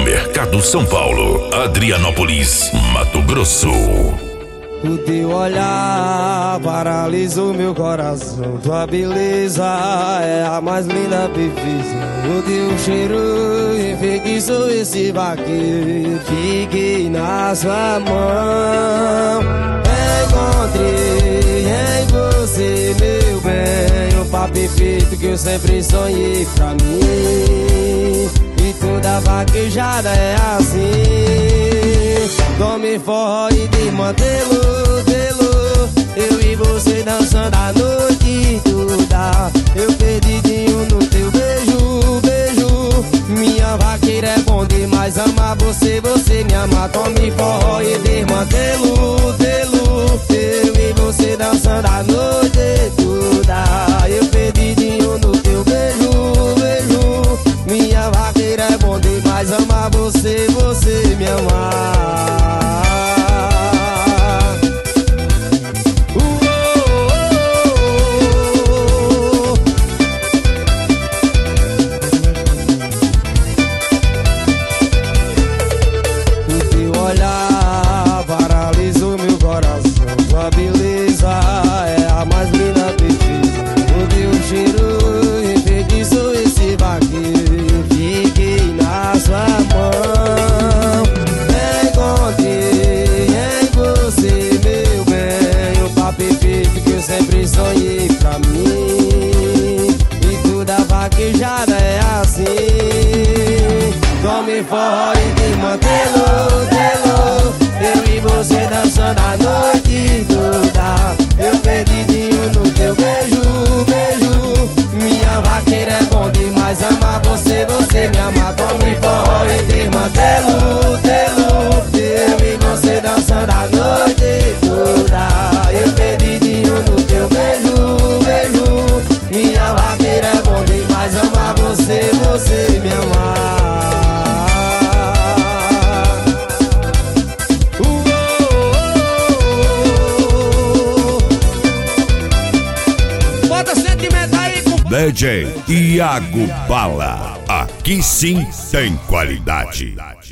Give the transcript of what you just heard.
Supermercado São Paulo, Adrianópolis, Mato Grosso. O teu olhar paralisou meu coração. Tua beleza é a mais linda perfeição. O teu cheiro enfeitiçou esse vaqueiro. Fiquei na sua mão. Encontrei em você, meu bem, o par perfeito que eu sempre sonhei pra mim. E toda vaquejada é assim. Tome forró e desmantelo, telo. Eu e você dançando a noite toda. Eu perdidinho no teu beijo, beijo. Minha vaqueira é bom demais, amar você, você me ama. Tome forró e desmantelo, telo. Eu e você dançando a noite toda. Eu perdidinho no teu beijo, beijo. Minha vaqueira é bom demais, amar você, você me ama. Olhar paralisou meu coração. Sua beleza é a mais linda perfeita. O teu cheiro enfeitiçou esse vaqueiro. Fiquei na sua mão. Encontrei em você, meu bem, o par perfeito que eu sempre sonhei pra mim. E toda vaquejada é assim. Tome forró e desmantelo. Eu e você dançando a noite toda. Eu perdidinho no teu beijo, beijo. Minha vaqueira é bom demais, amar você, você me ama. Tome forró e desmantelo, telo. Eu e você dançando a noite toda. Eu perdidinho no teu beijo, beijo. Minha vaqueira é bom demais, amar você, você me ama. DJ Iago Bala, aqui sim tem qualidade.